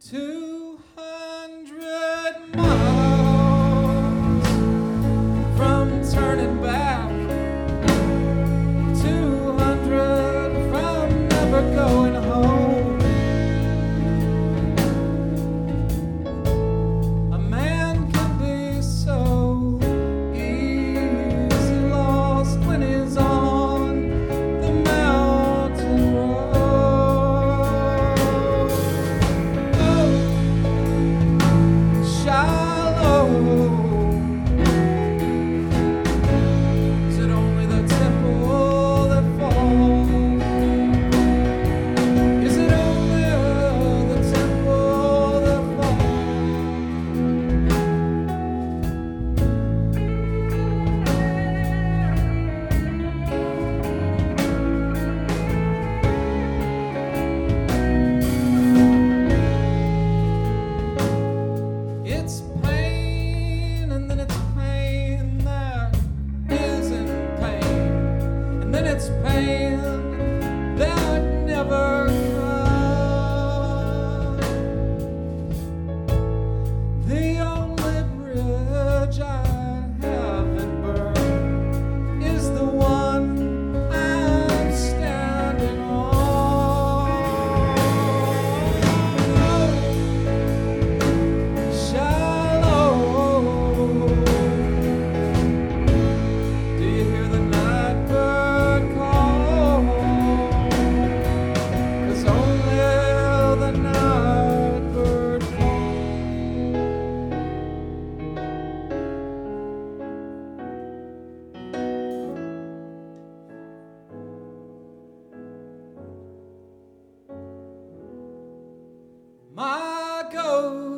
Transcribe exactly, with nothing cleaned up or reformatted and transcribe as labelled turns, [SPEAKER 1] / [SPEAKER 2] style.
[SPEAKER 1] Two hundred miles from turning back, two hundred from never going home. A man can be so easy lost when he's on the mountain road. It's pain, and then it's pain that isn't pain, and then it's pain that never comes. The only bridge I haven't burned is the one I'm standing on. My ghost